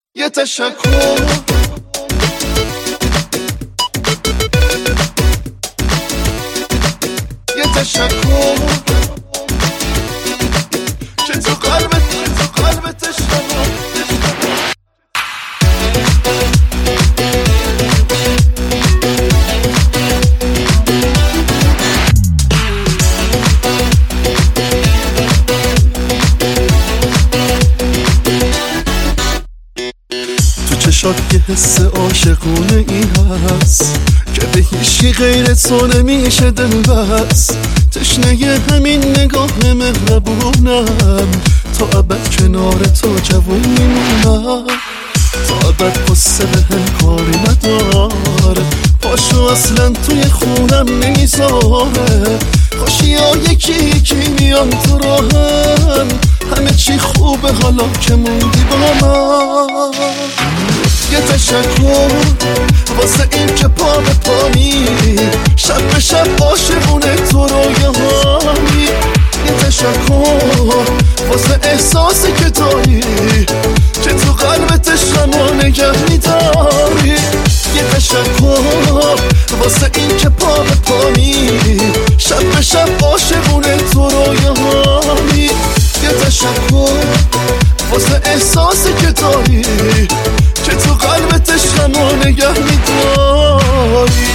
یه تشکر یه تشکر که تو قلبت چشات یه حس عاشقونه ای هست که به هیچی غیر تو نمیشه دل بس. تشنه همین نگاه مهربونم، تا ابد کنار تو جوون میمونم. تا ابد قصه به هم کاری نداره، پاشو اصلا توی خونم نمیذاره. خوشی ها یکی میان تو راهم، همه چی خوبه حالا که موندی با من. یه تشکر واسه این که پا به پایی، شب به شب عاشقونه تو رویاهایی. یه تشکر واسه احساسی که داری، که تو قلبت شما نگه میداری. یه تشکر واسه این که پا به پایی، شب به شب عاشقونه تو رویاهایی. یه تشکر واسه احساسی که داری، که تو قلبت شما نگه میداری.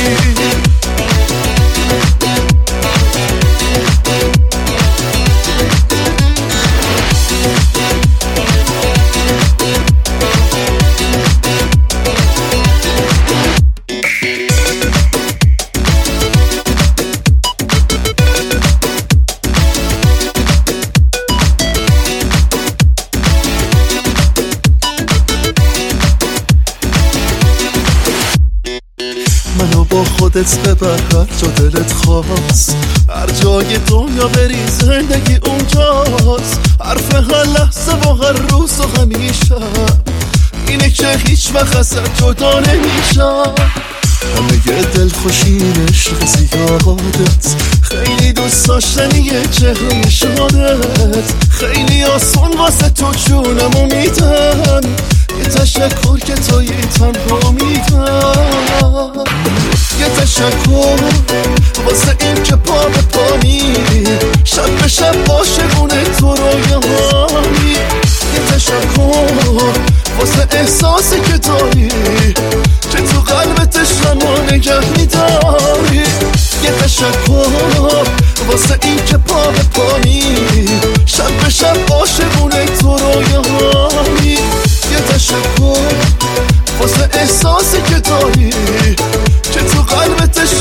منو با خودت ببر هر جا دلت خواست، هر جای دنیا بری زندگی اونجاست. حرف هر لحظه و هر روز و همیشه اینه که هیچ وقت ازت جدا نمیشم. همه دل خوشین عشق زیادت، خیلی دوست داشتنیه چهره شادت. خیلی آسون واسه تو جونمو میدن، یه تشکر که توی تنها میدن. یه تشکر واسه این که پا به پایی، شب به شب عاشقونه تو رویاهایی. یه تشکر واسه احساسی که داری، که تو قلبت شما نگه میداری. یه تشکر واسه این که پا به پایی، شب به شب عاشقونه تو رویاهایی. یه تشکر واسه احساسی که داری، که تو قلبت